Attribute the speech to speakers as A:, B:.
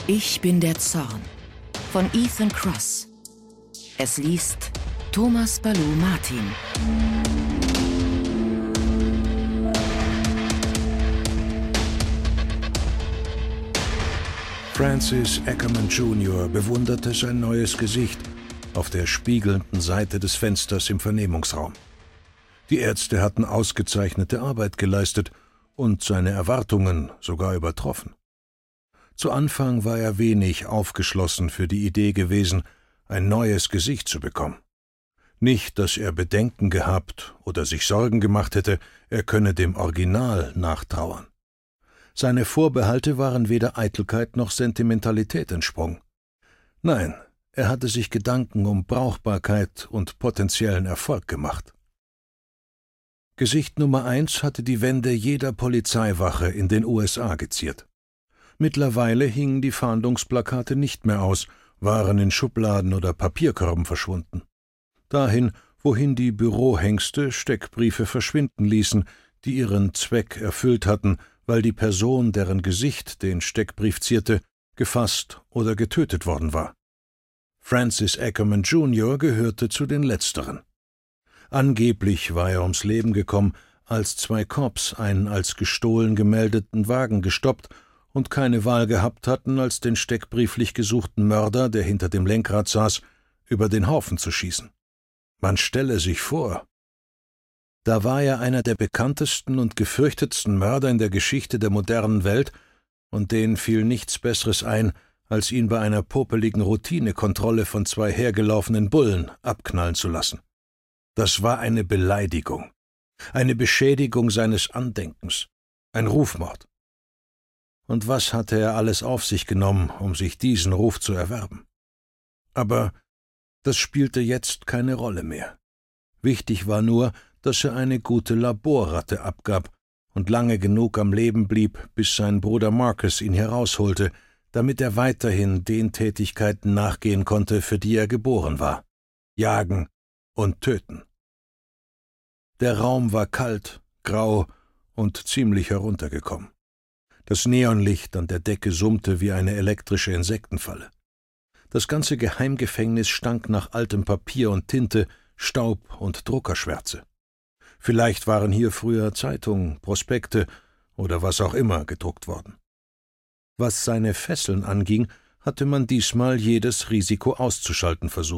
A: Ich bin der Zorn von Ethan Cross. Es liest Thomas Ballew-Martin.
B: Francis Ackerman Jr. bewunderte sein neues Gesicht auf der spiegelnden Seite des Fensters im Vernehmungsraum. Die Ärzte hatten ausgezeichnete Arbeit geleistet und seine Erwartungen sogar übertroffen. Zu Anfang war er wenig aufgeschlossen für die Idee gewesen, ein neues Gesicht zu bekommen. Nicht, dass er Bedenken gehabt oder sich Sorgen gemacht hätte, er könne dem Original nachtrauern. Seine Vorbehalte waren weder Eitelkeit noch Sentimentalität entsprungen. Nein, er hatte sich Gedanken um Brauchbarkeit und potenziellen Erfolg gemacht. Gesicht Nummer 1 hatte die Wände jeder Polizeiwache in den USA geziert. Mittlerweile hingen die Fahndungsplakate nicht mehr aus, waren in Schubladen oder Papierkörben verschwunden. Dahin, wohin die Bürohengste Steckbriefe verschwinden ließen, die ihren Zweck erfüllt hatten, weil die Person, deren Gesicht den Steckbrief zierte, gefasst oder getötet worden war. Francis Ackerman Jr. gehörte zu den Letzteren. Angeblich war er ums Leben gekommen, als 2 Cops einen als gestohlen gemeldeten Wagen gestoppt und keine Wahl gehabt hatten, als den steckbrieflich gesuchten Mörder, der hinter dem Lenkrad saß, über den Haufen zu schießen. Man stelle sich vor. Da war er einer der bekanntesten und gefürchtetsten Mörder in der Geschichte der modernen Welt, und denen fiel nichts Besseres ein, als ihn bei einer popeligen Routinekontrolle von 2 hergelaufenen Bullen abknallen zu lassen. Das war eine Beleidigung, eine Beschädigung seines Andenkens, ein Rufmord. Und was hatte er alles auf sich genommen, um sich diesen Ruf zu erwerben? Aber das spielte jetzt keine Rolle mehr. Wichtig war nur, dass er eine gute Laborratte abgab und lange genug am Leben blieb, bis sein Bruder Marcus ihn herausholte, damit er weiterhin den Tätigkeiten nachgehen konnte, für die er geboren war: Jagen und Töten. Der Raum war kalt, grau und ziemlich heruntergekommen. Das Neonlicht an der Decke summte wie eine elektrische Insektenfalle. Das ganze Geheimgefängnis stank nach altem Papier und Tinte, Staub und Druckerschwärze. Vielleicht waren hier früher Zeitungen, Prospekte oder was auch immer gedruckt worden. Was seine Fesseln anging, hatte man diesmal jedes Risiko auszuschalten versucht.